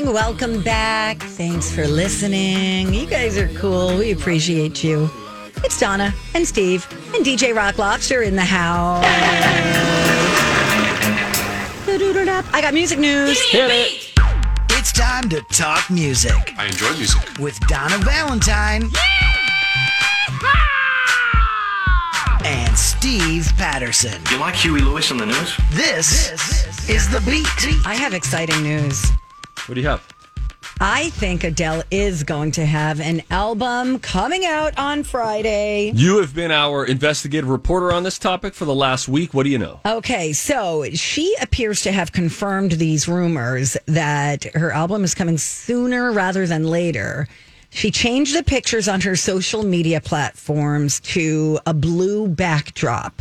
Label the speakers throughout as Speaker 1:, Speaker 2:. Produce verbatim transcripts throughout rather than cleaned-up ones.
Speaker 1: Welcome back. Thanks for listening. You guys are cool. We appreciate you. It's Donna and Steve and D J Rock Lobster in the house. I got music news.
Speaker 2: Hit it.
Speaker 3: It's time to talk music.
Speaker 2: I enjoy music.
Speaker 3: With Donna Valentine. And Steve Patterson.
Speaker 4: You like Huey Lewis on the news?
Speaker 3: This, this is The Beat.
Speaker 1: I have exciting news.
Speaker 2: What do you have?
Speaker 1: I think Adele is going to have an album coming out on Friday.
Speaker 2: You have been our investigative reporter on this topic for the last week. What do you know?
Speaker 1: Okay, so she appears to have confirmed these rumors that her album is coming sooner rather than later. She changed the pictures on her social media platforms to a blue backdrop.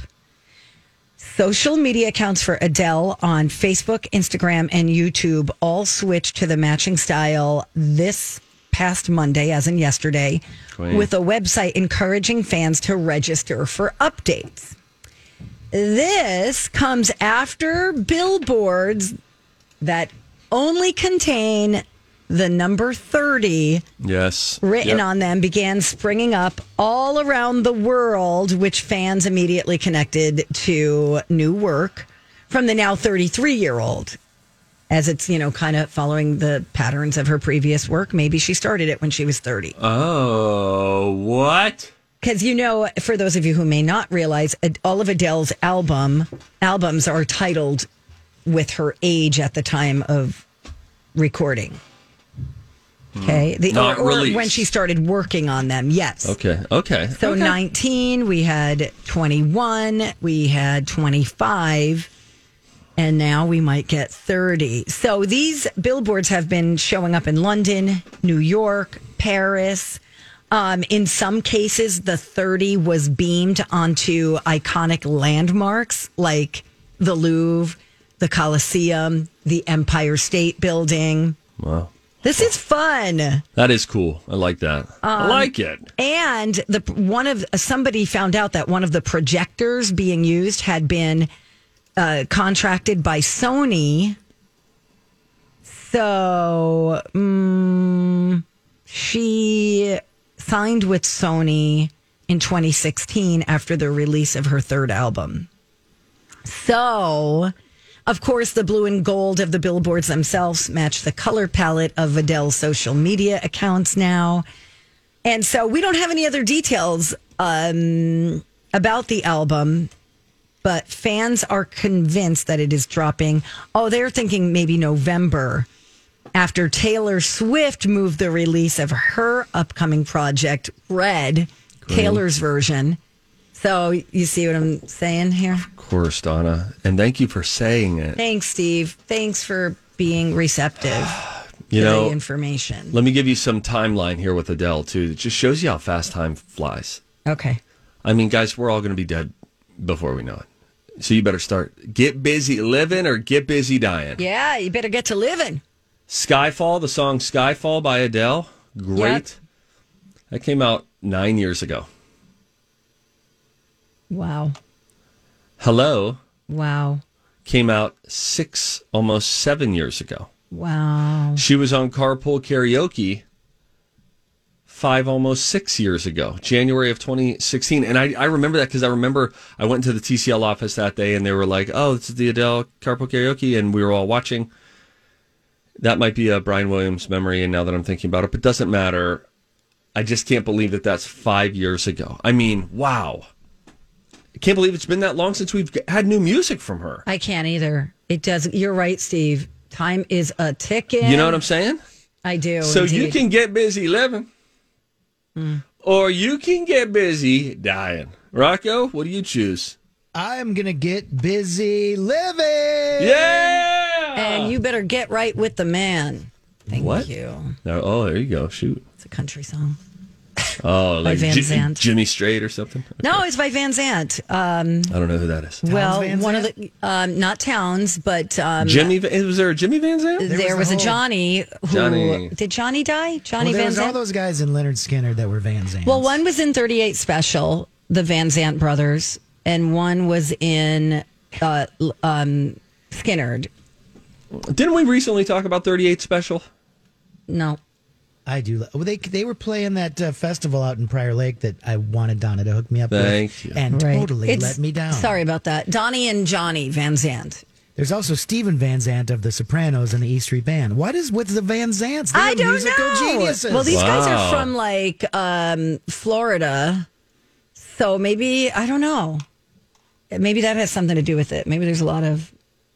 Speaker 1: Social media accounts for Adele on Facebook, Instagram, and YouTube all switched to the matching style this past Monday, as in yesterday,
Speaker 2: Queen.
Speaker 1: with a website encouraging fans to register for updates. This comes after billboards that only contain the number thirty
Speaker 2: Yes.
Speaker 1: written
Speaker 2: Yep.
Speaker 1: on them began springing up all around the world, which fans immediately connected to new work from the now thirty-three-year-old. As it's, you know, kind of following the patterns of her previous work. Maybe she started it when she was thirty.
Speaker 2: Oh, what?
Speaker 1: Because, you know, for those of you who may not realize, Ad- all of Adele's album albums are titled with her age at the time of recording. Okay, the,
Speaker 2: Not
Speaker 1: or, or
Speaker 2: released.
Speaker 1: when she started working on them, yes.
Speaker 2: Okay, okay.
Speaker 1: So
Speaker 2: okay.
Speaker 1: nineteen, we had twenty-one, we had twenty-five, and now we might get thirty. So these billboards have been showing up in London, New York, Paris. Um, in some cases, the thirty was beamed onto iconic landmarks like the Louvre, the Colosseum, the Empire State Building.
Speaker 2: Wow.
Speaker 1: This is fun.
Speaker 2: That is cool. I like that. I like it.
Speaker 1: And the one of somebody found out that one of the projectors being used had been uh, contracted by Sony. So um, she signed with Sony in twenty sixteen after the release of her third album. So, of course, the blue and gold of the billboards themselves match the color palette of Adele's social media accounts now. And so we don't have any other details um, about the album, but fans are convinced that it is dropping. Oh, they're thinking maybe November after Taylor Swift moved the release of her upcoming project, Red,
Speaker 2: Cool.
Speaker 1: Taylor's version. So you see what I'm saying here?
Speaker 2: Of course, Donna. And thank you for saying it.
Speaker 1: Thanks, Steve. Thanks for being receptive
Speaker 2: You
Speaker 1: to
Speaker 2: know,
Speaker 1: the information.
Speaker 2: let me give you some timeline here with Adele, too. It just shows you how fast time flies.
Speaker 1: Okay.
Speaker 2: I mean, guys, we're all going to be dead before we know it. So you better start. Get busy living or get busy dying.
Speaker 1: Yeah, you better get to living.
Speaker 2: Skyfall, the song Skyfall by Adele. Great.
Speaker 1: Yep.
Speaker 2: That came out nine years ago.
Speaker 1: Wow.
Speaker 2: Hello
Speaker 1: Wow.
Speaker 2: came out six, almost seven years ago.
Speaker 1: Wow.
Speaker 2: She was on Carpool Karaoke five, almost six years ago, January of twenty sixteen. And I, I remember that because I remember I went to the T C L office that day and they were like, oh, this is the Adele Carpool Karaoke. And we were all watching. That might be a Brian Williams memory. And now that I'm thinking about it, but it doesn't matter. I just can't believe that that's five years ago. I mean, wow. I can't believe it's been that long since we've had new music from her.
Speaker 1: I can't either. It does. You're right, Steve. Time is a ticking.
Speaker 2: You know what I'm saying?
Speaker 1: I do.
Speaker 2: So
Speaker 1: indeed.
Speaker 2: you can get busy living,
Speaker 1: Mm.
Speaker 2: or you can get busy dying. Rocco, what do you choose?
Speaker 3: I'm going to get busy living.
Speaker 2: Yeah!
Speaker 1: And you better get right with the man. Thank
Speaker 2: What?
Speaker 1: you.
Speaker 2: No, oh, there you go. Shoot.
Speaker 1: It's a country song.
Speaker 2: Oh,
Speaker 1: By
Speaker 2: like
Speaker 1: Van
Speaker 2: Ji-
Speaker 1: Zandt.
Speaker 2: Jimmy Strait or something?
Speaker 1: No, it's by Van Zandt. Um,
Speaker 2: I don't know who that is.
Speaker 1: well,
Speaker 3: Van
Speaker 1: one of
Speaker 3: Zandt?
Speaker 1: the, um, not Towns, but um,
Speaker 2: Jimmy, Va- was there a Jimmy Van Zandt?
Speaker 1: there
Speaker 3: was
Speaker 1: was,
Speaker 3: the
Speaker 1: a
Speaker 3: whole-
Speaker 1: Johnny who
Speaker 2: Johnny.
Speaker 1: did Johnny die? Johnny
Speaker 3: Well, there
Speaker 1: Van
Speaker 3: was all
Speaker 1: Zandt.
Speaker 3: those guys in Leonard Skinner that were Van Zandt.
Speaker 1: Well, one was in thirty-eight Special, the Van Zandt brothers, and one was in uh, l- um, Skinnerd.
Speaker 2: Didn't we recently talk about thirty-eight Special?
Speaker 1: No.
Speaker 3: I do. Well, they they were playing that uh, festival out in Prior Lake that I wanted Donna to hook me up
Speaker 2: Thank
Speaker 3: with,
Speaker 2: you.
Speaker 3: and
Speaker 1: Right.
Speaker 3: totally
Speaker 1: It's-
Speaker 3: let me down.
Speaker 1: Sorry about that. Donnie and Johnny Van Zandt.
Speaker 3: There's also Stephen Van Zandt of The Sopranos and the E Street Band. What is with the Van Zandts? They're
Speaker 1: I don't
Speaker 3: musical
Speaker 1: know.
Speaker 3: geniuses.
Speaker 1: Well, these guys
Speaker 2: Wow.
Speaker 1: are from like um, Florida, so maybe I don't know. Maybe that has something to do with it. Maybe there's a lot of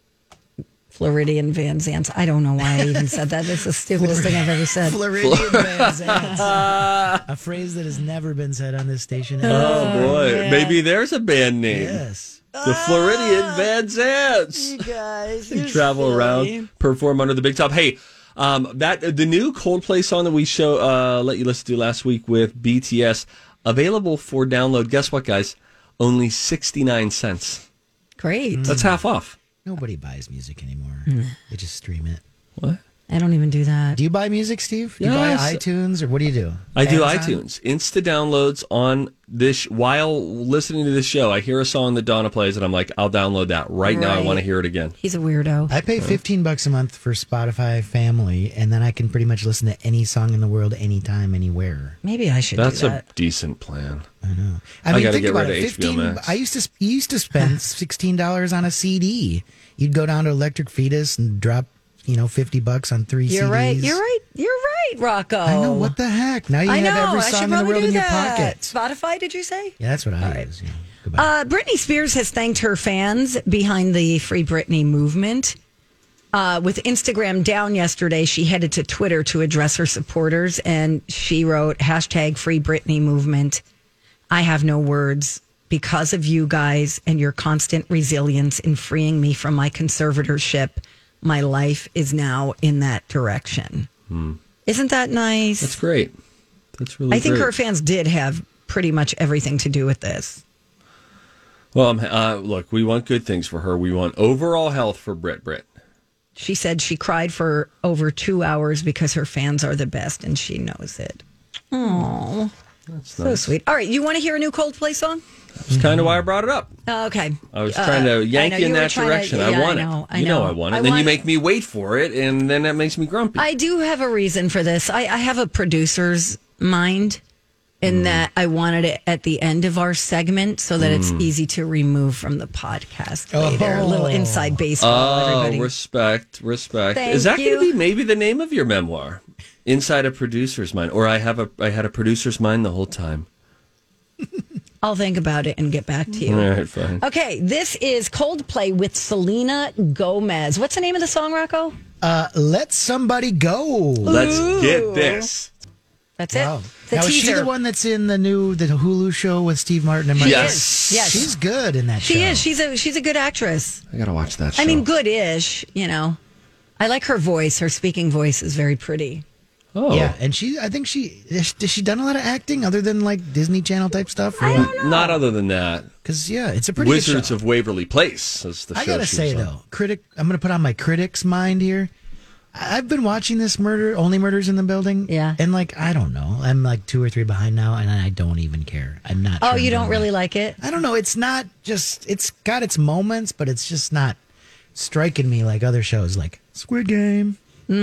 Speaker 1: Floridian Van Zandts. I don't know why I even said that. That's the stupidest thing I've ever said.
Speaker 3: Floridian Van Zandts. A phrase that has never been said on this station.
Speaker 2: Oh, boy.
Speaker 1: man.
Speaker 2: Maybe there's a band name.
Speaker 3: Yes.
Speaker 2: The Floridian Van Zandts.
Speaker 1: You guys,
Speaker 2: They travel around, perform under the big top. Hey, um, that the new Coldplay song that we show uh, let you listen to last week with B T S, available for download. Guess what, guys? Only sixty-nine cents.
Speaker 1: Great.
Speaker 2: That's half off.
Speaker 3: Nobody buys music anymore.
Speaker 1: Hmm.
Speaker 3: They just stream it.
Speaker 2: What?
Speaker 1: I don't even do that.
Speaker 3: Do you buy music, Steve? Do you
Speaker 2: Yes.
Speaker 3: buy iTunes or what do you do?
Speaker 2: I do
Speaker 3: Amazon?
Speaker 2: iTunes. Insta downloads on this while listening to this show. I hear a song that Donna plays, and I'm like, I'll download that right, now. I
Speaker 1: Right.
Speaker 2: want to hear it again.
Speaker 1: He's a weirdo.
Speaker 3: I pay fifteen bucks a month for Spotify Family, and then I can pretty much listen to any song in the world, anytime, anywhere.
Speaker 1: Maybe I should
Speaker 2: That's
Speaker 1: do
Speaker 2: a
Speaker 1: that.
Speaker 2: decent plan.
Speaker 3: I know.
Speaker 2: I
Speaker 3: I mean,
Speaker 2: gotta
Speaker 3: think
Speaker 2: get
Speaker 3: about
Speaker 2: rid
Speaker 3: it.
Speaker 2: of H B O
Speaker 3: Fifteen.
Speaker 2: Max.
Speaker 3: I used to. You used to spend sixteen dollars on a C D. You'd go down to Electric Fetus and drop, you know, fifty bucks on three
Speaker 1: You're
Speaker 3: C Ds.
Speaker 1: right. You're right. You're right, Rocco.
Speaker 3: I know. What the heck? Now you
Speaker 1: I
Speaker 3: have
Speaker 1: know.
Speaker 3: every
Speaker 1: I should
Speaker 3: song in the
Speaker 1: probably
Speaker 3: world
Speaker 1: do
Speaker 3: in your
Speaker 1: that.
Speaker 3: pocket.
Speaker 1: Spotify, did you say?
Speaker 3: Yeah, that's what I use. Yeah. Goodbye.
Speaker 1: Uh, Britney Spears has thanked her fans behind the Free Britney movement. Uh, with Instagram down yesterday, she headed to Twitter to address her supporters, and she wrote, hashtag Free Britney movement. I have no words. Because of you guys and your constant resilience in freeing me from my conservatorship, my life is now in that direction.
Speaker 2: Hmm.
Speaker 1: Isn't that nice?
Speaker 2: That's great. That's really
Speaker 1: I think
Speaker 2: great.
Speaker 1: her fans did have pretty much everything to do with this.
Speaker 2: Well, um, uh, look, we want good things for her. We want overall health for Brit Brit.
Speaker 1: She said she cried for over two hours because her fans are the best and she knows it. Oh,
Speaker 2: That's
Speaker 1: so
Speaker 2: nice.
Speaker 1: sweet. All right, you want to hear a new Coldplay song?
Speaker 2: That's kind of why I brought it up.
Speaker 1: Uh, okay.
Speaker 2: I was
Speaker 1: Uh,
Speaker 2: trying to
Speaker 1: I
Speaker 2: yank
Speaker 1: know,
Speaker 2: you in
Speaker 1: you were
Speaker 2: that
Speaker 1: trying to-
Speaker 2: direction.
Speaker 1: yeah,
Speaker 2: I want
Speaker 1: I know,
Speaker 2: it.
Speaker 1: I
Speaker 2: you know.
Speaker 1: know.
Speaker 2: I want it.
Speaker 1: I
Speaker 2: And then you
Speaker 1: want-
Speaker 2: make me wait for it, and then that makes me grumpy.
Speaker 1: I do have a reason for this. I, I have a producer's mind in
Speaker 2: Mm.
Speaker 1: that I wanted it at the end of our segment so that it's
Speaker 2: Mm.
Speaker 1: easy to remove from the podcast later. A little
Speaker 3: Oh.
Speaker 1: inside baseball,
Speaker 2: oh,
Speaker 1: everybody.
Speaker 2: respect, respect.
Speaker 1: Thank
Speaker 2: Is that going
Speaker 1: you.
Speaker 2: to be maybe the name of your memoir? Inside a producer's mind, or I have a I had a producer's mind the whole time.
Speaker 1: I'll think about it and get back to you.
Speaker 2: All right, fine.
Speaker 1: Okay, this is Coldplay with Selena Gomez. What's the name of the song, Rocco?
Speaker 3: Uh, let somebody go.
Speaker 2: Let's get this.
Speaker 1: That's
Speaker 3: Wow.
Speaker 1: it. The
Speaker 3: Now, is she
Speaker 1: teaser.
Speaker 3: the one that's in the new the Hulu show with Steve Martin and Mike?
Speaker 1: She
Speaker 2: Yes.
Speaker 1: is. Yes.
Speaker 3: She's good in that
Speaker 1: She
Speaker 3: show.
Speaker 1: is. She's a she's a good actress.
Speaker 2: I gotta watch that show.
Speaker 1: I mean, good-ish. You know, I like her voice. Her speaking voice is very pretty.
Speaker 2: oh,
Speaker 3: Yeah, and she, I think she, has has she done a lot of acting other than like Disney Channel type stuff?
Speaker 1: I don't know.
Speaker 2: Not other than that.
Speaker 3: Because, yeah, it's a pretty good
Speaker 2: Wizards
Speaker 3: show.
Speaker 2: of Waverly Place is the
Speaker 3: I
Speaker 2: show.
Speaker 3: gotta
Speaker 2: she
Speaker 3: say,
Speaker 2: was on.
Speaker 3: though, critic, I'm going to put on my critic's mind here. I- I've been watching this murder, Only Murders in the Building.
Speaker 1: Yeah.
Speaker 3: And, like, I don't know. I'm like two or three behind now, and I don't even care. I'm not
Speaker 1: Oh,
Speaker 3: sure
Speaker 1: you
Speaker 3: I'm
Speaker 1: don't
Speaker 3: gonna
Speaker 1: really
Speaker 3: like-
Speaker 1: like it?
Speaker 3: I don't know. It's not just, it's got its moments, but it's just not striking me like other shows like Squid Game.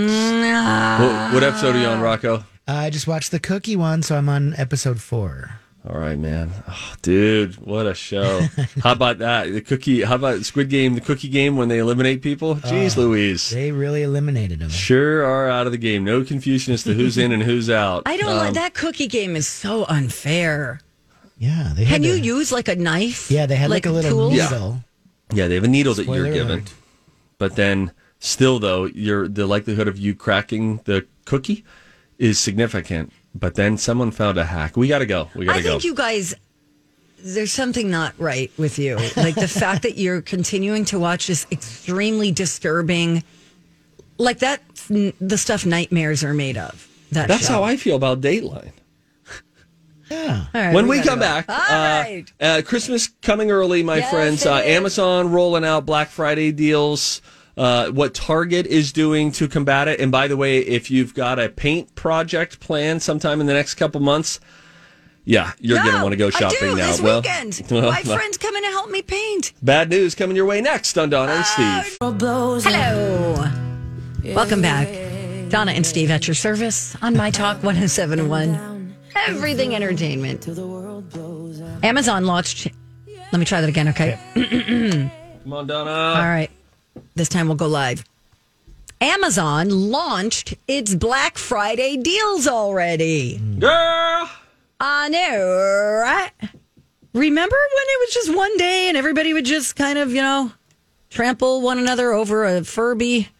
Speaker 2: What, what episode are you on, Rocco?
Speaker 3: I just watched the Cookie one, so I'm on episode four.
Speaker 2: All right, man. Oh, dude, what a show. How about that? The cookie, how about Squid Game, the cookie game when they eliminate people? Jeez Louise.
Speaker 3: They really eliminated him.
Speaker 2: Sure are out of the game. No confusion as to who's in and who's out.
Speaker 1: I don't
Speaker 2: Um,
Speaker 1: like that cookie game is so unfair.
Speaker 3: Yeah, they had
Speaker 1: Can you
Speaker 3: to-
Speaker 1: use like a knife?
Speaker 3: Yeah, they had like, a little
Speaker 1: tools?
Speaker 3: needle.
Speaker 2: Yeah, they have a needle that
Speaker 3: Spoiler
Speaker 2: you're given.
Speaker 3: alert.
Speaker 2: But then still though, you're the likelihood of you cracking the cookie is significant. But then someone found a hack. We gotta go. We gotta
Speaker 1: I
Speaker 2: go.
Speaker 1: think you guys, there's something not right with you. Like the fact that you're continuing to watch this extremely disturbing, like that, the stuff nightmares are made of. That
Speaker 2: That's
Speaker 1: show.
Speaker 2: how I feel about Dateline.
Speaker 3: Yeah.
Speaker 1: All right,
Speaker 2: When we,
Speaker 1: gotta
Speaker 2: come
Speaker 1: go.
Speaker 2: back,
Speaker 1: All
Speaker 2: uh,
Speaker 1: right.
Speaker 2: uh, Christmas coming early, my
Speaker 1: Yes,
Speaker 2: friends.
Speaker 1: it
Speaker 2: Uh,
Speaker 1: is.
Speaker 2: Amazon rolling out Black Friday deals. Uh, what Target is doing to combat it. And by the way, if you've got a paint project planned sometime in the next couple months, yeah, you're
Speaker 1: No,
Speaker 2: going to want to go shopping
Speaker 1: I do,
Speaker 2: now.
Speaker 1: this
Speaker 2: well,
Speaker 1: weekend.
Speaker 2: well,
Speaker 1: My friend's coming to help me paint.
Speaker 2: bad news coming your way next on Donna and Steve.
Speaker 1: Hello. Welcome back. Donna and Steve at your service on My Talk one oh seven point one. Everything Entertainment. Amazon launched. Let me try that again, okay?
Speaker 2: Come on, Donna.
Speaker 1: All right. This time we'll go live. Amazon launched its Black Friday deals already.
Speaker 2: Girl!
Speaker 1: I know, right? Remember when it was just one day and everybody would just kind of, you know, trample one another over a Furby?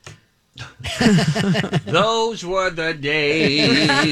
Speaker 2: Those were the days.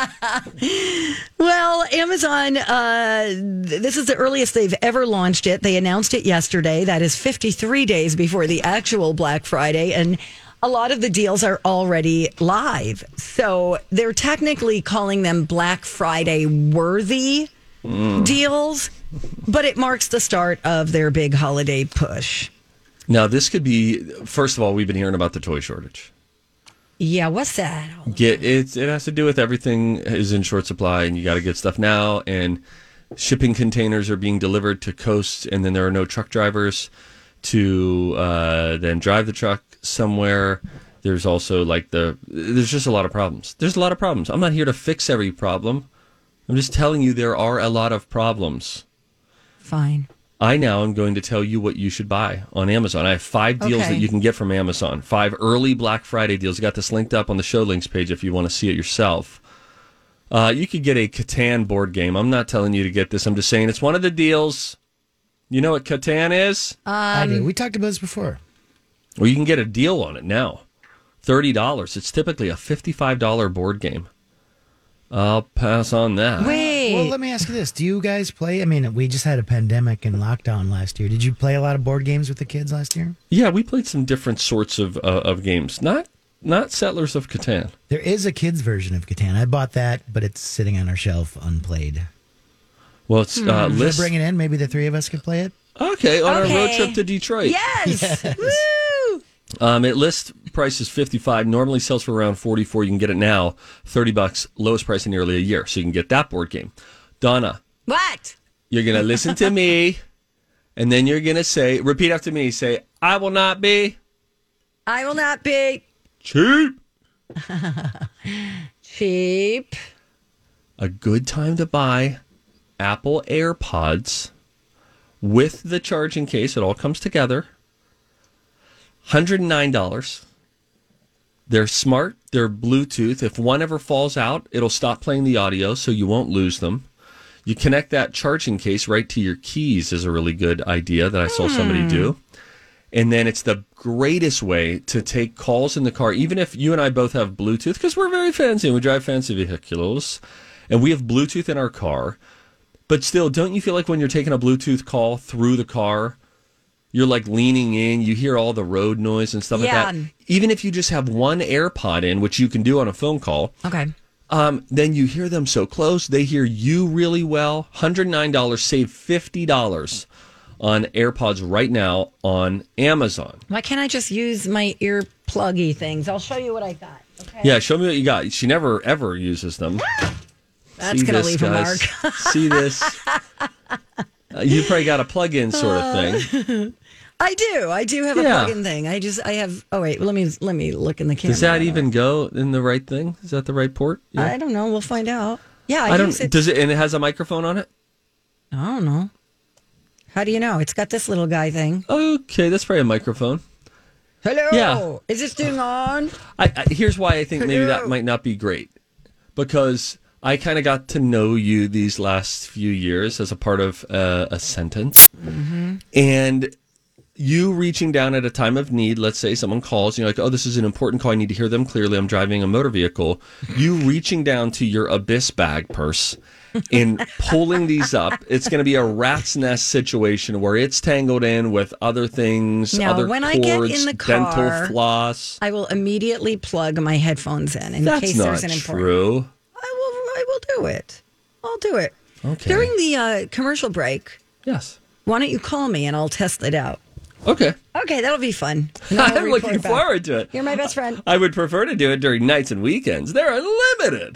Speaker 1: Well, Amazon, uh, this is the earliest they've ever launched it. They announced it yesterday. That is fifty-three days before the actual Black Friday. And a lot of the deals are already live. So they're technically calling them Black Friday worthy mm. deals, but it marks the start of their big holiday push.
Speaker 2: Now, this could be, first of all, we've been hearing about the toy shortage.
Speaker 1: Yeah, what's that?
Speaker 2: Get it, it has to do with everything is in short supply, and you got to get stuff now, and shipping containers are being delivered to coasts, and then there are no truck drivers to uh, then drive the truck somewhere. There's also like the, there's just a lot of problems. There's a lot of problems. I'm not here to fix every problem. I'm just telling you there are a lot of problems.
Speaker 1: Fine.
Speaker 2: I now am going to tell you what you should buy on Amazon. I have five deals
Speaker 1: Okay.
Speaker 2: that you can get from Amazon. Five early Black Friday deals. I got this linked up on the show links page if you want to see it yourself. Uh, you could get a Catan board game. I'm not telling you to get this. I'm just saying it's one of the deals. You know what Catan is?
Speaker 1: Um,
Speaker 3: I do. We talked about this before.
Speaker 2: Well, you can get a deal on it now. thirty dollars. It's typically a fifty-five dollars board game. I'll pass on that.
Speaker 1: Wait.
Speaker 3: Well, let me ask you this. Do you guys play? I mean, we just had a pandemic and lockdown last year. Did you play a lot of board games with the kids last year?
Speaker 2: Yeah, we played some different sorts of uh, of games. Not not Settlers of Catan.
Speaker 3: There is a kids version of Catan. I bought that, but it's sitting on our shelf unplayed.
Speaker 2: Well, it's uh,
Speaker 3: Should I
Speaker 2: list.
Speaker 3: bring it in? Maybe the three of us could play it?
Speaker 2: Okay, on
Speaker 1: Okay.
Speaker 2: our road trip to Detroit.
Speaker 1: Yes.
Speaker 3: Yes.
Speaker 1: Woo!
Speaker 2: Um, it list price is fifty-five. Normally sells for around forty-four. You can get it now, thirty bucks. Lowest price in nearly a year. So you can get that board game. Donna,
Speaker 1: What?
Speaker 2: you're gonna listen to me, and then you're gonna say, repeat after me. Say, I will not be
Speaker 1: I will not be
Speaker 2: cheap.
Speaker 1: cheap.
Speaker 2: A good time to buy Apple AirPods with the charging case. It all comes together. one hundred nine dollars. They're smart. They're Bluetooth. If one ever falls out, it'll stop playing the audio, so you won't lose them. You connect that charging case right to your keys is a really good idea that I saw somebody do. And then it's the greatest way to take calls in the car, even if you and I both have Bluetooth, because we're very fancy and we drive fancy vehicles, and we have Bluetooth in our car. But still, don't you feel like when you're taking a Bluetooth call through the car, you're like leaning in, you hear all the road noise and stuff
Speaker 1: Yeah.
Speaker 2: like that? Even if you just have one AirPod in, which you can do on a phone call,
Speaker 1: Okay.
Speaker 2: um, then you hear them so close, they hear you really well. one hundred nine dollars, save fifty dollars on AirPods right now on Amazon.
Speaker 1: Why can't I just use my ear pluggy things? I'll show you what I got. Okay.
Speaker 2: Yeah, show me what you got. She never, ever uses them.
Speaker 1: That's
Speaker 2: See
Speaker 1: going to
Speaker 2: this,
Speaker 1: leave
Speaker 2: guys?
Speaker 1: a mark.
Speaker 2: See this? Uh, you probably got a plug-in sort of thing.
Speaker 1: I do. I do have a
Speaker 2: Yeah.
Speaker 1: plug-in thing. I just, I have, oh wait, let me, let me look in the camera.
Speaker 2: Does that even go in the right thing? Is that the right port? Yeah.
Speaker 1: I don't know. We'll find out. Yeah, I,
Speaker 2: I don't.
Speaker 1: use it.
Speaker 2: Does it? And it has a microphone on it.
Speaker 1: I don't know. How do you know? It's got this little guy thing.
Speaker 2: Okay, that's probably a microphone.
Speaker 1: Hello.
Speaker 2: Yeah.
Speaker 1: Is this thing on?
Speaker 2: I, I, here's why I think maybe that
Speaker 1: Hello.
Speaker 2: might not be great, because I kind of got to know you these last few years as a part of uh, a sentence,
Speaker 1: Mm-hmm.
Speaker 2: and you reaching down at a time of need. Let's say someone calls, and you're like, "Oh, this is an important call. I need to hear them clearly. I'm driving a motor vehicle." You reaching down to your Abyss bag purse and pulling these up. It's going to be a rat's nest situation where it's tangled in with other things,
Speaker 1: Now,
Speaker 2: other
Speaker 1: when
Speaker 2: cords,
Speaker 1: I get in the car,
Speaker 2: dental floss.
Speaker 1: I will immediately plug my headphones in in
Speaker 2: That's
Speaker 1: case
Speaker 2: not
Speaker 1: there's an important.
Speaker 2: true.
Speaker 1: I will. I will do it. I'll do it.
Speaker 2: Okay.
Speaker 1: During the uh, commercial break,
Speaker 2: Yes.
Speaker 1: why don't you call me and I'll test it out?
Speaker 2: Okay.
Speaker 1: Okay, that'll be fun. And I'll
Speaker 2: I'm
Speaker 1: report
Speaker 2: looking
Speaker 1: back.
Speaker 2: forward to it.
Speaker 1: You're my best friend.
Speaker 2: I would prefer to do it during nights and weekends. They're unlimited.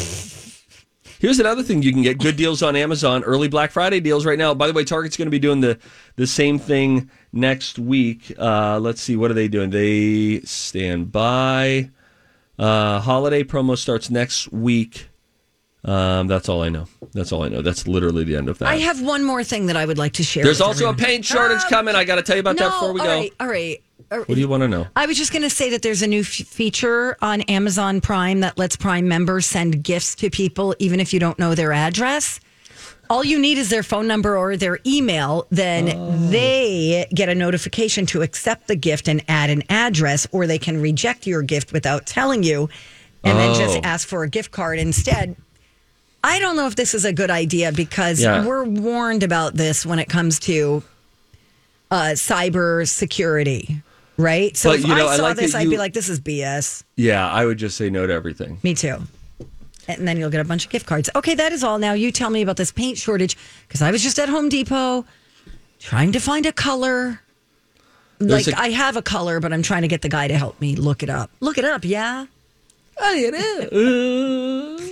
Speaker 2: Here's another thing you can get good deals on Amazon, early Black Friday deals right now. By the way, Target's going to be doing the, the same thing next week. Uh, let's see, what are they doing? They stand by. Uh, holiday promo starts next week. Um, that's all I know. That's all I know. That's literally the end of that.
Speaker 1: I have one more thing that I would like to share.
Speaker 2: There's
Speaker 1: with
Speaker 2: also
Speaker 1: everyone.
Speaker 2: a paint shortage
Speaker 1: Um,
Speaker 2: coming. I got to tell you about
Speaker 1: no,
Speaker 2: that before we
Speaker 1: all
Speaker 2: go.
Speaker 1: right, all right. All right.
Speaker 2: What do you want to know?
Speaker 1: I was just going to say that there's a new f- feature on Amazon Prime that lets Prime members send gifts to people even if you don't know their address. All you need is their phone number or their email. Then
Speaker 2: Oh.
Speaker 1: they get a notification to accept the gift and add an address, or they can reject your gift without telling you and then just
Speaker 2: Oh.
Speaker 1: ask for a gift card instead. I don't know if this is a good idea because
Speaker 2: Yeah.
Speaker 1: we're warned about this when it comes to uh, cyber security, right? So
Speaker 2: But,
Speaker 1: if
Speaker 2: you know,
Speaker 1: I
Speaker 2: I
Speaker 1: saw
Speaker 2: like
Speaker 1: this,
Speaker 2: that
Speaker 1: I'd
Speaker 2: you-
Speaker 1: be like, this is B S.
Speaker 2: Yeah, I would just say no to everything.
Speaker 1: Me too. And then you'll get a bunch of gift cards. Okay, that is all. Now you tell me about this paint shortage because I was just at Home Depot trying to find a color.
Speaker 2: There's
Speaker 1: like
Speaker 2: a-
Speaker 1: I have a color, but I'm trying to get the guy to help me look it up. Look it up, yeah? Oh, it is.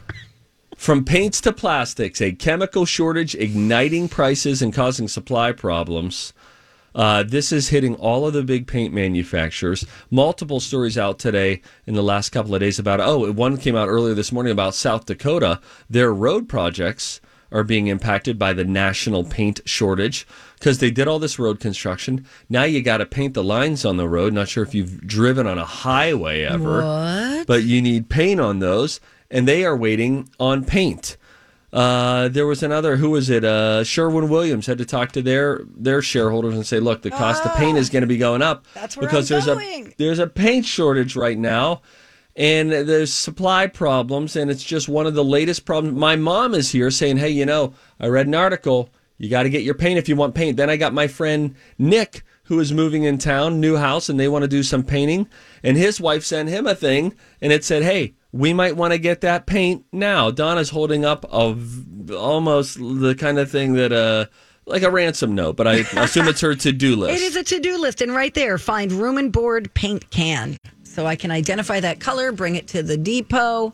Speaker 2: From paints to plastics, a chemical shortage igniting prices and causing supply problems. Uh, this is hitting all of the big paint manufacturers. Multiple stories out today in the last couple of days about, oh, one came out earlier this morning about South Dakota. Their road projects are being impacted by the national paint shortage because they did all this road construction. Now you got to paint the lines on the road. Not sure if you've driven on a highway ever,
Speaker 1: What?
Speaker 2: but you need paint on those, and they are waiting on paint. Uh, there was another, who was it? Uh, Sherwin-Williams had to talk to their their shareholders and say, look, the cost of paint is going to be going up
Speaker 1: That's where
Speaker 2: because
Speaker 1: I'm
Speaker 2: there's
Speaker 1: going.
Speaker 2: a there's a paint shortage right now, and there's supply problems, and it's just one of the latest problems. My mom is here saying, hey, you know, I read an article. You got to get your paint if you want paint. Then I got my friend Nick, who is moving in town, new house, and they want to do some painting, and his wife sent him a thing, and it said, hey, we might want to get that paint now. Donna's holding up a v- almost the kind of thing that, uh, like a ransom note, but I assume it's her to-do list.
Speaker 1: It is a to-do list, and right there, find room and board paint can. So I can identify that color, bring it to the depot,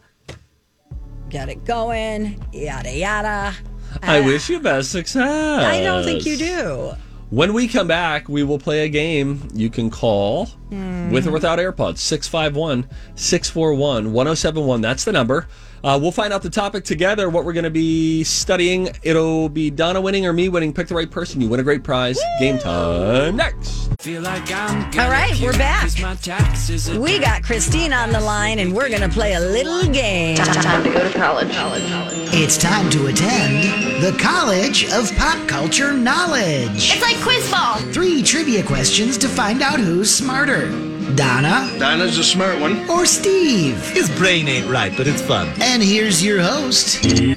Speaker 1: get it going, yada, yada.
Speaker 2: I wish you best success.
Speaker 1: I don't think you do.
Speaker 2: When we come back, we will play a game you can call with or without AirPods. six five one, six four one, one oh seven one. That's the number. Uh, we'll find out the topic together, what we're going to be studying. It'll be Donna winning or me winning. Pick the right person. You win a great prize. Game time next.
Speaker 4: Feel like I'm
Speaker 1: All right, we're back.
Speaker 4: my taxes are
Speaker 1: We got Christine on the line, and we're going to play a little game.
Speaker 5: Time to go to college. College.
Speaker 3: It's time to attend the College of Pop Culture Knowledge.
Speaker 5: It's like quiz ball.
Speaker 3: Three trivia questions to find out who's smarter. Donna
Speaker 6: Dinah's a smart one.
Speaker 3: or Steve?
Speaker 7: His brain ain't right, but it's fun.
Speaker 3: And here's your host.
Speaker 6: I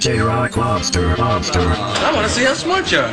Speaker 6: want to see how smart you are.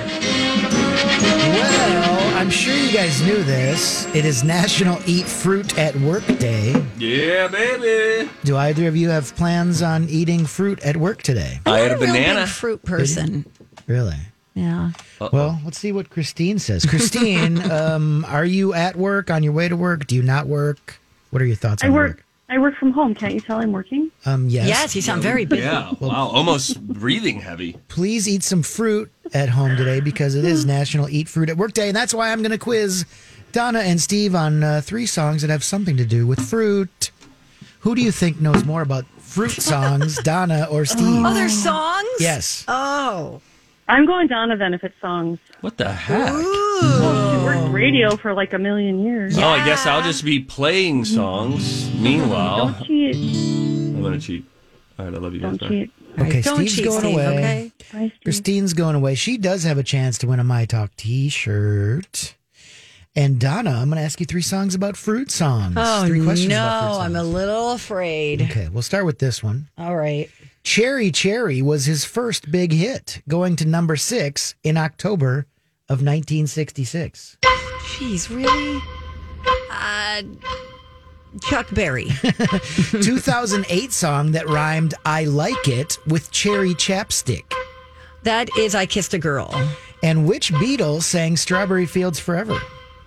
Speaker 3: Well, I'm sure you guys knew this. It is National Eat Fruit at Work Day.
Speaker 2: Yeah, baby.
Speaker 3: Do either of you have plans on eating fruit at work today?
Speaker 2: I had a
Speaker 1: I'm real
Speaker 2: banana.
Speaker 1: big fruit person.
Speaker 3: Really?
Speaker 1: Yeah.
Speaker 3: Well, let's see what Christine says. Christine, um, are you at work, on your way to work? Do you not work? What are your thoughts
Speaker 8: I
Speaker 3: on
Speaker 8: work. I work from home. Can't you tell I'm working?
Speaker 3: Um, yes.
Speaker 1: Yes, you sound very busy.
Speaker 2: Yeah, wow, almost breathing heavy.
Speaker 3: Please eat some fruit at home today because it is National Eat Fruit at Work Day, and that's why I'm going to quiz Donna and Steve on uh, three songs that have something to do with fruit. Who do you think knows more about fruit songs, Donna or Steve?
Speaker 1: Other songs?
Speaker 3: Yes.
Speaker 1: Oh.
Speaker 8: I'm going Donna then if it's songs.
Speaker 2: What the heck?
Speaker 8: I worked radio for like a million years.
Speaker 2: Oh, I guess I'll just be playing songs. Meanwhile,
Speaker 8: Don't cheat.
Speaker 2: I'm going to cheat. All right, I love you guys.
Speaker 8: Don't
Speaker 2: Bye.
Speaker 8: cheat.
Speaker 3: Okay,
Speaker 1: Don't
Speaker 3: Steve's
Speaker 1: cheat,
Speaker 3: going
Speaker 1: Steve,
Speaker 3: away.
Speaker 1: okay?
Speaker 8: Bye, Steve.
Speaker 3: Christine's going away. She does have a chance to win a My Talk t-shirt. And Donna, I'm going to ask you three songs about fruit songs.
Speaker 1: Oh,
Speaker 3: three questions
Speaker 1: no,
Speaker 3: about fruit
Speaker 1: I'm a
Speaker 3: songs.
Speaker 1: little afraid.
Speaker 3: Okay, we'll start with this one.
Speaker 1: All right.
Speaker 3: Cherry Cherry was his first big hit, going to number six in October of nineteen sixty-six.
Speaker 1: Jeez, really? Uh, Chuck Berry.
Speaker 3: two thousand eight song that rhymed I Like It with Cherry Chapstick.
Speaker 1: That is I Kissed a Girl.
Speaker 3: And which Beatle sang Strawberry Fields Forever?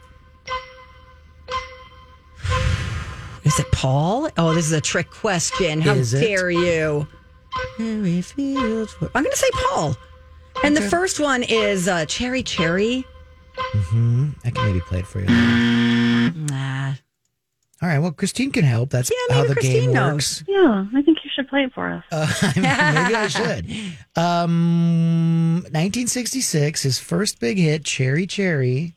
Speaker 1: Is it Paul? Oh, this is a trick question. How
Speaker 3: Is it?
Speaker 1: dare you? Cherry Fields. I'm going to say Paul. And the first one is uh, Cherry Cherry.
Speaker 3: I can maybe play it for you.
Speaker 1: Nah.
Speaker 3: All right. Well, Christine can help. That's
Speaker 1: Yeah,
Speaker 3: how
Speaker 1: maybe
Speaker 3: the
Speaker 1: Christine
Speaker 3: game
Speaker 1: knows.
Speaker 3: works.
Speaker 8: Yeah, I think you should play it for us.
Speaker 3: Uh, maybe I should. Um, nineteen sixty-six, his first big hit, Cherry Cherry.